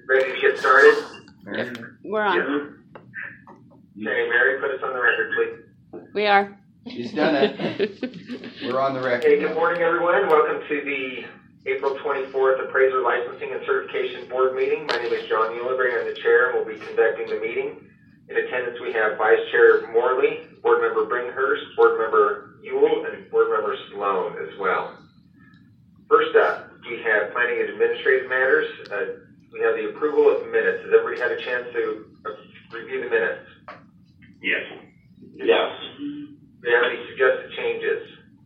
Ready to get started? We're on. Yes. Okay, Mary, put us on the record, please. We are. She's done it. We're on the record. Hey, good morning, everyone. Welcome to the April 24th Appraiser Licensing and Certification Board meeting. My name is John Muhlenberg. I'm the chair and will be conducting the meeting. In attendance, we have Vice Chair Morley, Board Member Bringhurst, Board Member Ewell, and Board Member Sloan as well. First up, we have planning and administrative matters. We have the approval of minutes. Has everybody had a chance to review the minutes? Yes. Yes. Do you have any suggested changes?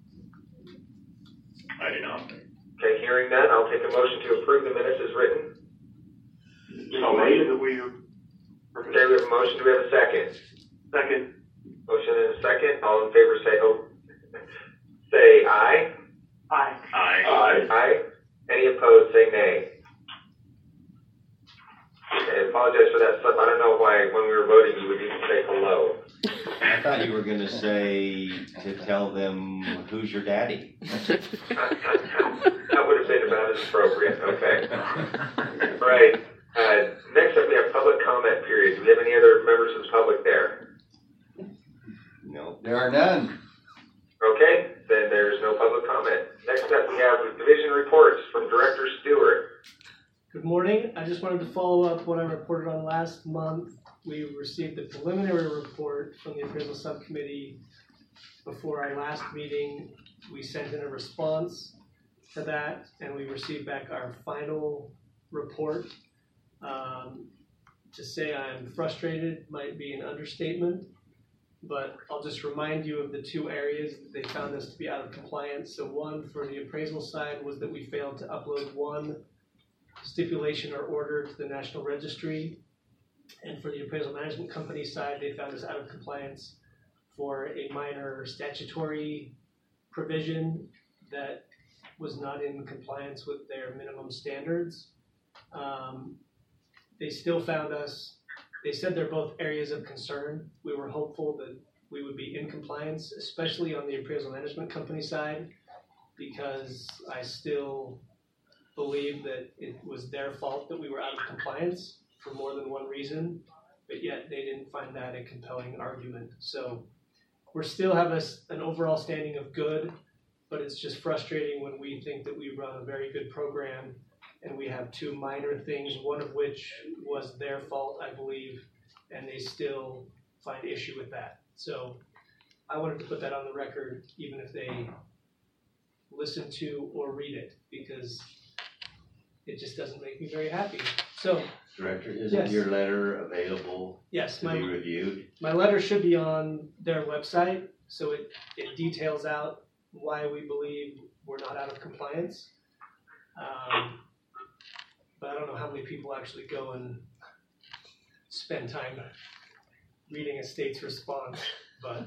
I do not. Okay, hearing none, I'll take a motion to approve the minutes as written. So made. Okay, we have a motion. Do we have a second? Second. Motion and a second. All in favor say aye. Aye. Aye. Aye. Aye. Any opposed, say nay. Okay, I apologize for that slip. I don't know why when we were voting you would even say hello. I thought you were going to say to tell them who's your daddy. That would have been about as appropriate. Okay. All right. Next up, we have public comment period. Do we have any other members of the public there? No, there are none. Okay, then there's no public comment. Next up, we have division reports from Director Stewart. Good morning. I just wanted to follow up what I reported on last month. We received the preliminary report from the appraisal subcommittee before our last meeting. We sent in a response to that, and we received back our final report. To say I'm frustrated might be an understatement, but I'll just remind you of the two areas that they found us to be out of compliance. So one for the appraisal side was that we failed to upload one stipulation or order to the National Registry. And for the appraisal management company side, they found us out of compliance for a minor statutory provision that was not in compliance with their minimum standards. They still found us, they said they're both areas of concern. We were hopeful that we would be in compliance, especially on the appraisal management company side, because I still believe that it was their fault that we were out of compliance for more than one reason, but yet they didn't find that a compelling argument. So we still have an overall standing of good, but it's just frustrating when we think that we run a very good program and we have two minor things, one of which was their fault, I believe, and they still find issue with that. So I wanted to put that on the record, even if they listen to or read it, because it just doesn't make me very happy. So, Director, isn't yes. your letter available Yes, to be reviewed? My letter should be on their website, so it details out why we believe we're not out of compliance. But I don't know how many people actually go and spend time reading a state's response, but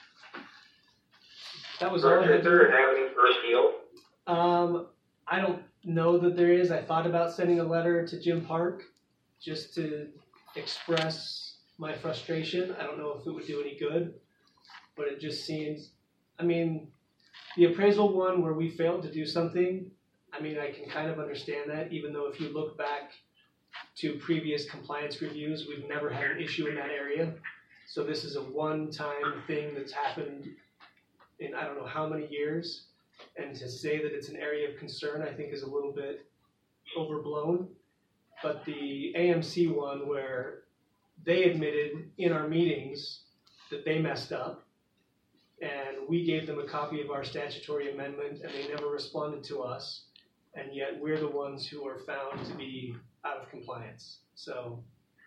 that was all I had. Is there an avenue for appeal? I don't know that there is. I thought about sending a letter to Jim Park just to express my frustration. I don't know if it would do any good, but it just seems, I mean, the appraisal one where we failed to do something, I mean, I can kind of understand that, even though if you look back to previous compliance reviews, we've never had an issue in that area. So this is a one-time thing that's happened in I don't know how many years. And to say that it's an area of concern, I think is a little bit overblown. But the AMC one where they admitted in our meetings that they messed up, and we gave them a copy of our statutory amendment and they never responded to us, and yet we're the ones who are found to be out of compliance. So.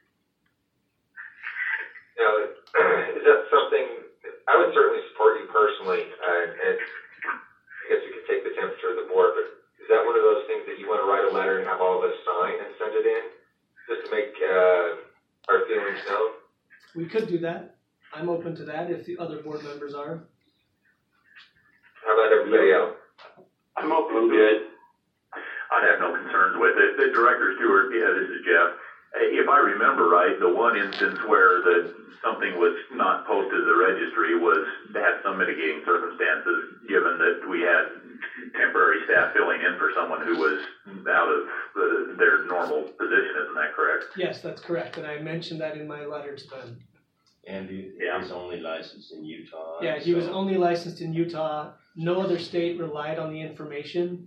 Now, is that something, I would certainly support you personally, and I guess we could take the temperature of the board, but is that one of those things that you want to write a letter and have all of us sign and send it in, just to make our feelings known? We could do that. I'm open to that if the other board members are. How about everybody else? I'm open to it. I'd have no concerns with it. The Director Stewart, this is Jeff. If I remember right, the one instance where something was not posted to the registry had some mitigating circumstances, given that we had temporary staff filling in for someone who was out of their normal position, isn't that correct? Yes, that's correct, and I mentioned that in my letter to them. And he is only licensed in Utah. Yeah, he was only licensed in Utah. No other state relied on the information.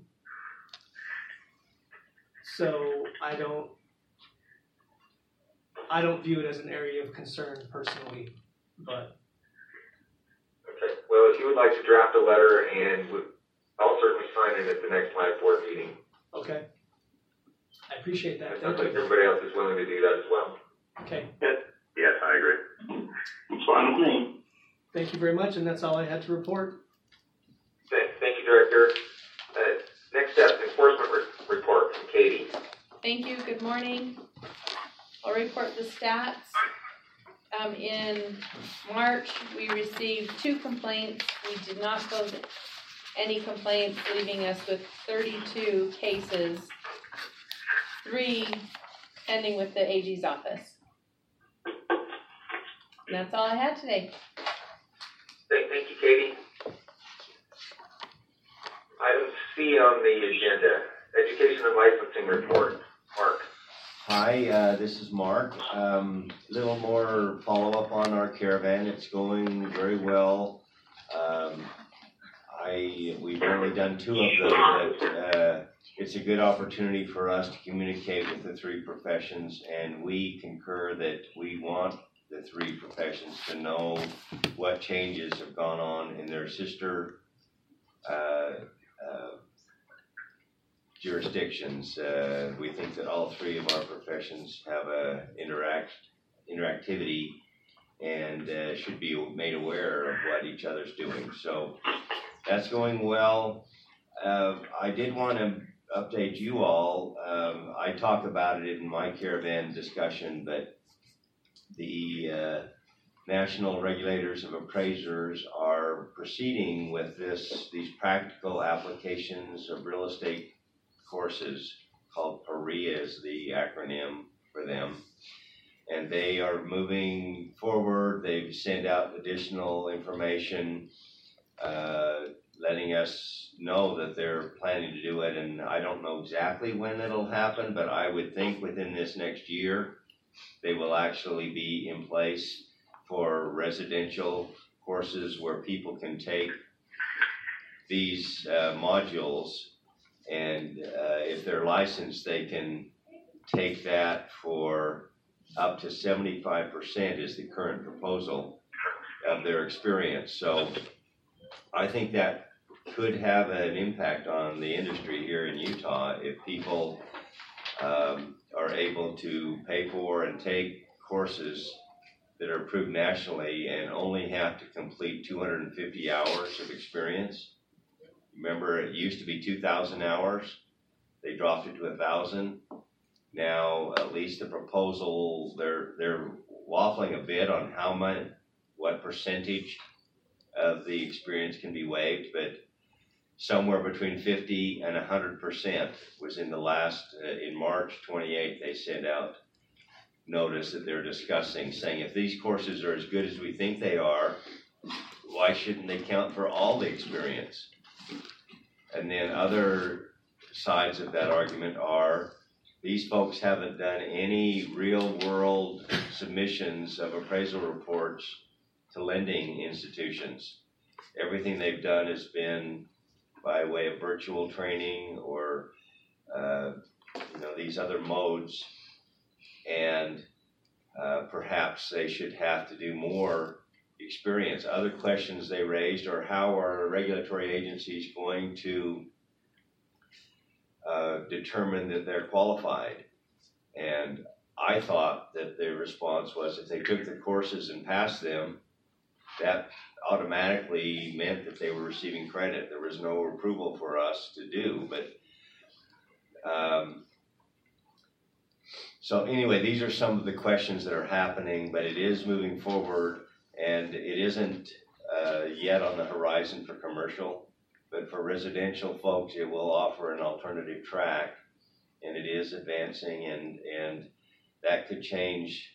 So I don't view it as an area of concern personally, but. Okay, well, if you would like to draft a letter, and I'll certainly sign it at the next live board meeting. Okay. I appreciate that. It Thank sounds like you. everybody else is willing to do that as well. Okay. Yes, I agree. It's fine with me. Thank you very much, and that's all I had to report. Thank you, Director. Next up, enforcement report from Katie. Thank you. Good morning. I'll report the stats. In March, we received 2 complaints. We did not close any complaints, leaving us with 32 cases, 3 pending with the AG's office. And that's all I had today. Thank you, Katie. Item C on the agenda, education and licensing report. Mark. Hi, this is Mark. Little more follow-up on our caravan. It's going very well. We've only done 2 of them, but it's a good opportunity for us to communicate with the 3 professions, and we concur that we want the 3 professions to know what changes have gone on in their sister jurisdictions. We think that all 3 of our professions have a interactivity and should be made aware of what each other's doing. So that's going well. I did want to update you all. I talk about it in my caravan discussion, but the National Regulators of Appraisers are proceeding with these practical applications of real estate courses called PAREA is the acronym for them. And they are moving forward. They've sent out additional information, letting us know that they're planning to do it. And I don't know exactly when it'll happen, but I would think within this next year, they will actually be in place for residential courses where people can take these modules, and if they're licensed, they can take that for up to 75% is the current proposal of their experience. So I think that could have an impact on the industry here in Utah if people are able to pay for and take courses that are approved nationally and only have to complete 250 hours of experience. Remember, it used to be 2,000 hours. They dropped it to 1,000. Now, at least the proposal, they're waffling a bit on what percentage of the experience can be waived, but somewhere between 50 and 100% was in the last, in March 28th, they sent out notice that they're discussing, saying if these courses are as good as we think they are, why shouldn't they count for all the experience? And then other sides of that argument are these folks haven't done any real world submissions of appraisal reports to lending institutions. Everything they've done has been by way of virtual training or these other modes, and perhaps they should have to do more experience. Other questions they raised are how are regulatory agencies going to determine that they're qualified? And I thought that the response was if they took the courses and passed them, that automatically meant that they were receiving credit. There was no approval for us to do, but so anyway, these are some of the questions that are happening, but it is moving forward, and it isn't yet on the horizon for commercial, but for residential folks, it will offer an alternative track, and it is advancing, and that could change,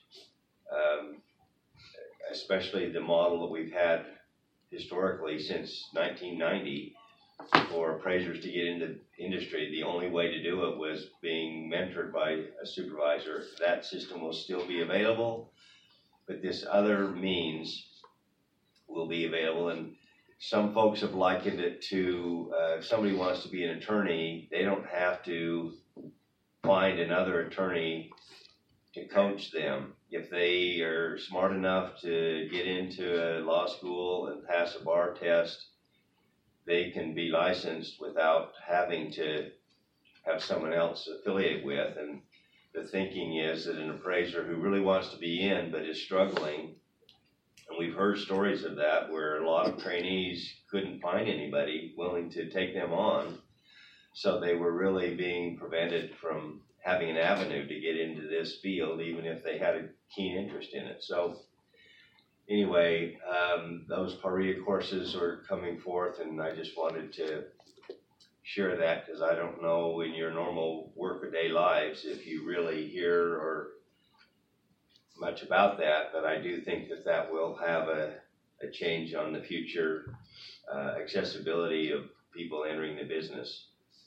especially the model that we've had historically since 1990, for appraisers to get into industry. The only way to do it was being mentored by a supervisor. That system will still be available, but this other means will be available. And some folks have likened it to if somebody wants to be an attorney, they don't have to find another attorney to coach them. If they are smart enough to get into a law school and pass a bar test, they can be licensed without having to have someone else affiliate with. And the thinking is that an appraiser who really wants to be in but is struggling, and we've heard stories of that where a lot of trainees couldn't find anybody willing to take them on, so they were really being prevented from having an avenue to get into this field, even if they had a keen interest in it. So anyway, those PARIA courses are coming forth, and I just wanted to share that because I don't know in your normal workaday lives if you really hear or much about that, but I do think that that will have a change on the future accessibility of people entering the business.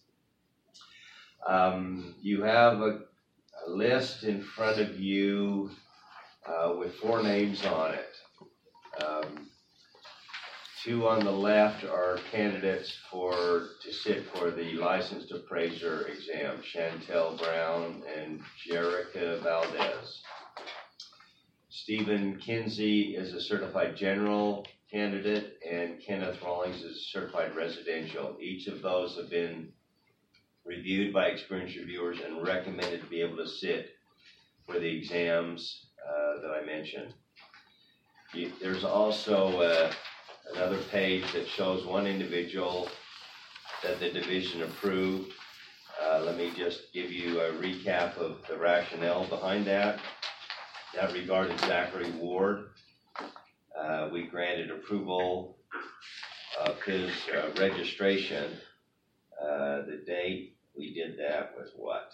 You have a list in front of you with 4 names on it. 2 on the left are candidates to sit for the licensed appraiser exam, Chantel Brown and Jerica Valdez. Stephen Kinsey is a certified general candidate, and Kenneth Rawlings is a certified residential. Each of those have been reviewed by experienced reviewers and recommended to be able to sit for the exams that I mentioned. There's also another page that shows one individual that the division approved. Let me just give you a recap of the rationale behind that. That regarded Zachary Ward. We granted approval of his registration. The date we did that was what?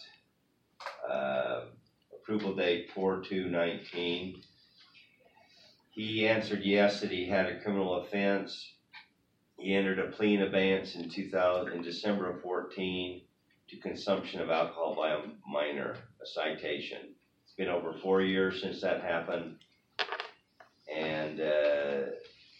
Approval date 4/2/19. He answered yes that he had a criminal offense. He entered a plea in abeyance in December of 14 to consumption of alcohol by a minor, a citation. It's been over 4 years since that happened, and the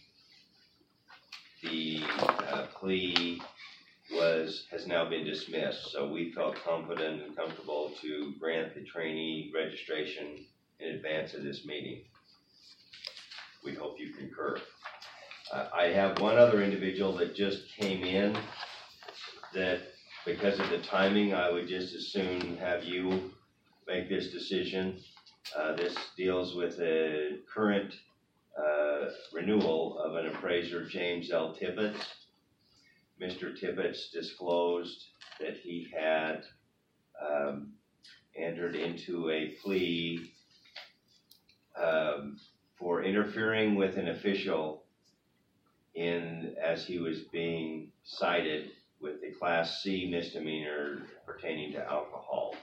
plea has now been dismissed. So we felt confident and comfortable to grant the trainee registration in advance of this meeting. We hope you concur. I have one other individual that just came in that, because of the timing, I would just as soon have you make this decision. This deals with a current renewal of an appraiser, James L. Tibbetts. Mr. Tibbetts disclosed that he had entered into a plea for interfering with an official as he was being cited with a Class C misdemeanor pertaining to alcohol.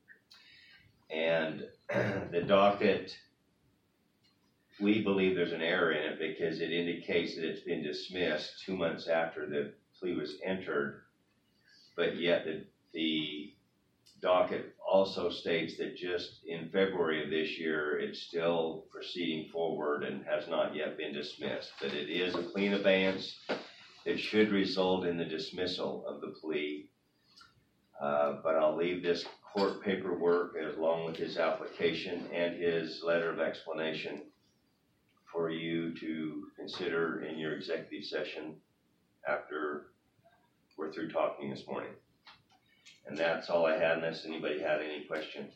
And the docket, we believe there's an error in it because it indicates that it's been dismissed 2 months after the plea was entered, but yet the docket also states that just in February of this year, it's still proceeding forward and has not yet been dismissed. But it is a plea in abeyance. It should result in the dismissal of the plea. But I'll leave this court paperwork along with his application and his letter of explanation for you to consider in your executive session after we're through talking this morning. And that's all I had, unless anybody had any questions.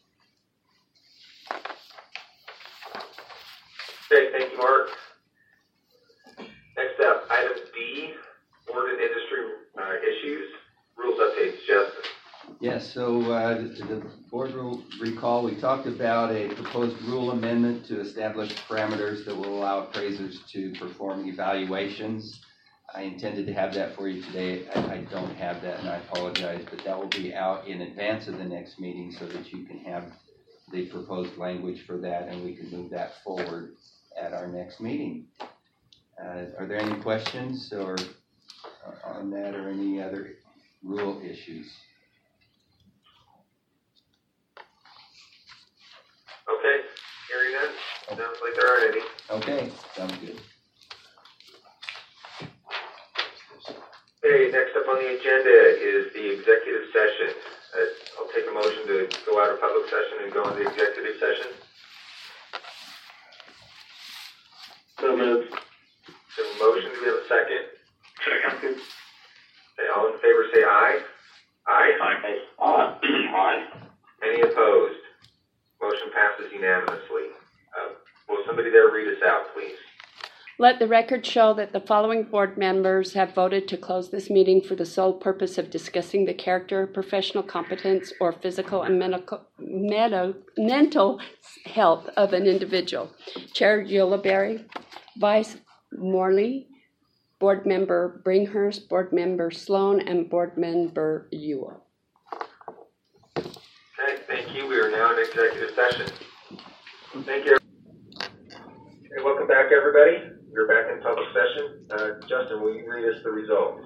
Okay, thank you, Mark. Next up, item D, board and industry issues, rules updates. Justin. Yes, so the board will recall we talked about a proposed rule amendment to establish parameters that will allow appraisers to perform evaluations. I intended to have that for you today. I don't have that, and I apologize, but that will be out in advance of the next meeting so that you can have the proposed language for that, and we can move that forward at our next meeting. Are there any questions or on that or any other rule issues. Okay, hearing none, sounds like there aren't any. Okay, sounds good. Okay, next up on the agenda is the executive session. I'll take a motion to go out of public session and go into executive session. So moved. So motion, do we have a second? Second. Okay, all in favor say aye. Aye. Aye. Any opposed? Motion passes unanimously. Will somebody there read us out, please? Let the record show that the following board members have voted to close this meeting for the sole purpose of discussing the character, professional competence, or physical and mental health of an individual. Chair Ulibarri, Vice Morley, Board Member Bringhurst, Board Member Sloan, and Board Member Ewell. Okay, thank you. We are now in executive session. Thank you. Okay, welcome back, everybody. We're back in public session. Justin, will you read us the results?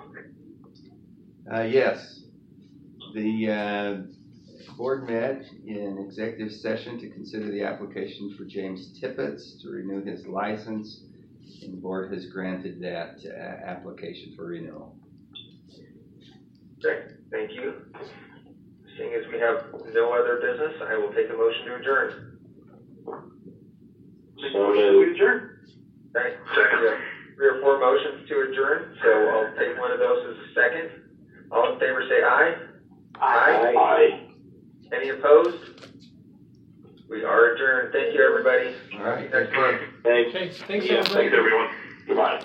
Yes. The board met in executive session to consider the application for James Tippett to renew his license, and the board has granted that application for renewal. Okay, thank you. Seeing as we have no other business, I will take a motion to adjourn. So moved. Adjourn. Okay. Second. We have 3 or 4 motions to adjourn, so I'll take one of those as a second. All in favor say aye. Aye. Any opposed? We are adjourned. Thank you, everybody. All right. Next month. Thanks. Okay, thanks, Yeah, everybody. thanks, everyone.